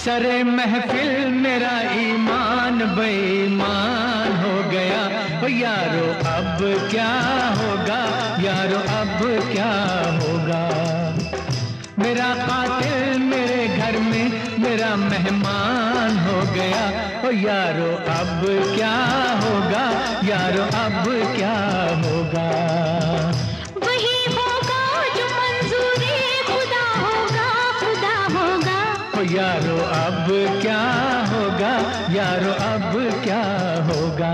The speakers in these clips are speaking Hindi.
सरे महफिल मेरा ईमान बेईमान हो गया। ओ यारो अब क्या होगा, यारो अब क्या होगा। मेरा कातिल मेरे घर में मेरा मेहमान हो गया। ओ यारो अब क्या होगा, यारो अब क्या होगा। वही होगा जो मंजूरी खुदा होगा, खुदा होगा। ओ यारो अब क्या होगा, यारो अब क्या होगा।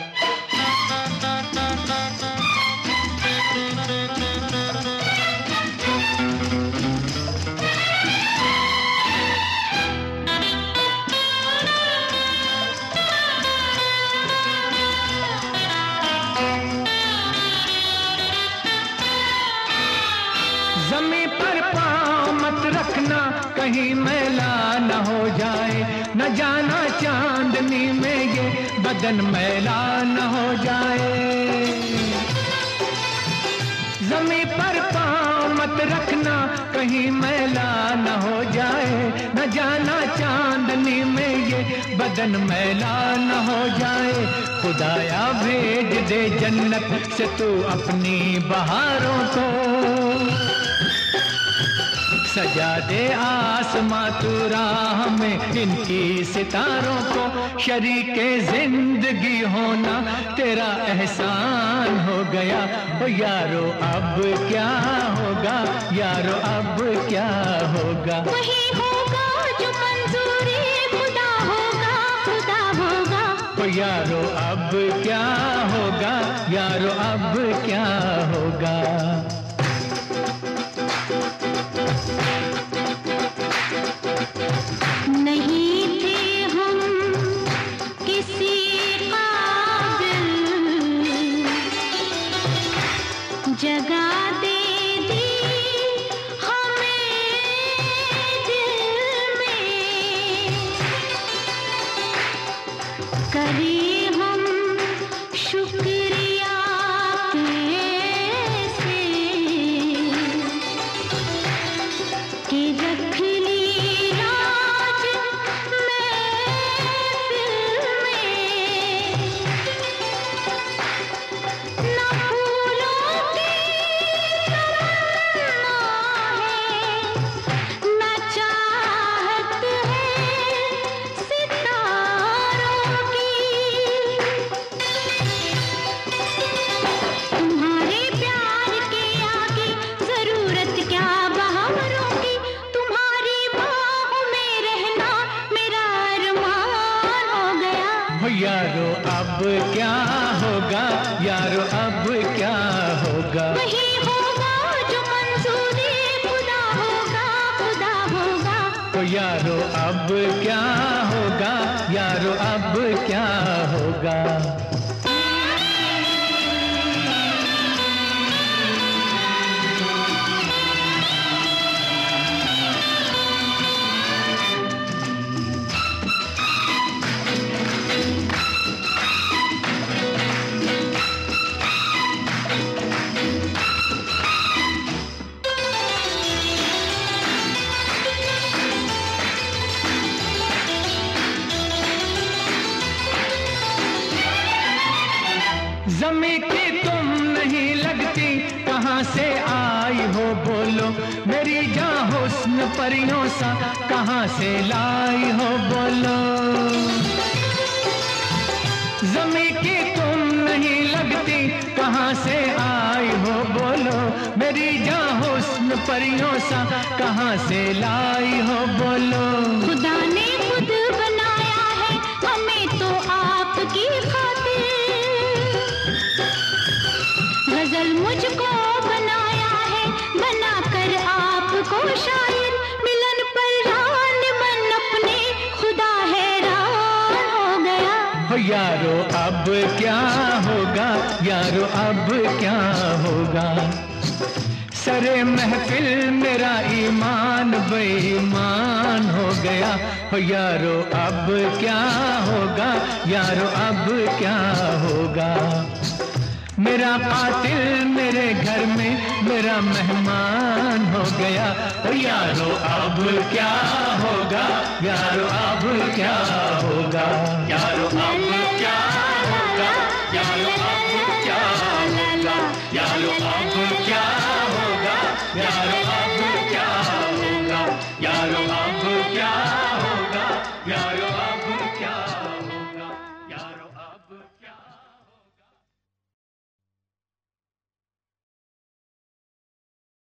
ज़मीं पर पाँव मत रखना कहीं मैला न हो जाए, न जाना चांदनी में ये बदन मैला न हो जाए। ज़मीं पर पाँव मत रखना कहीं मैला न हो जाए, न जाना चांदनी में ये बदन मैला न हो जाए। खुदाया भेज दे जन्नत से तू अपनी बहारों को, सजा दे आसमां तू राह में इनकी सितारों को। शरीके जिंदगी होना तेरा एहसान हो गया। ओ यारो अब क्या होगा, यारो अब क्या होगा। वही होगा जो मंजूरी खुदा होगा, खुदा होगा। ओ यारो अब क्या होगा, यारो अब क्या होगा। नहीं थे हम किसी काबिल, जगह दे दी हमें दिल में। करें हम शुक्रिया कैसे कि रख ली राज महफिल में। ना फूलों की तमन्ना है, ना चाहत है सितारों की। तुम्हारे प्यार के आगे जरूरत क्या बहारों की। तुम्हारी बाहों में रहना मेरा अरमान हो गया। ओ यारो अब क्या होगा, यारो अब क्या होगा। वही होगा जो मंजूरी खुदा होगा, खुदा होगा। ओ यारो अब क्या होगा, यारो अब क्या होगा। ज़मीं की तुम नहीं लगती कहाँ से आई हो बोलो, मेरी जान हुस्न परियों सा कहाँ से लाई हो बोलो। ज़मीं की तुम नहीं लगती कहाँ से आई हो बोलो, मेरी जान हुस्न परियों सा कहाँ से लाई हो बोलो। खुदा ने खुद बनाया है हमें तो आपकी खातिर, गजल मुझको बनाया है बनाकर आपको शायर। मिलन पर रान मन अपने खुदा हैरान हो गया। हो यारो अब क्या होगा, यारो अब क्या होगा। सरे महफिल मेरा ईमान बेईमान हो गया। हो यारो अब क्या होगा, यारो अब क्या होगा। मेरा कातिल मेरे घर में मेरा मेहमान हो गया। ओ यारो अब क्या होगा, यारो अब क्या होगा, यारो अब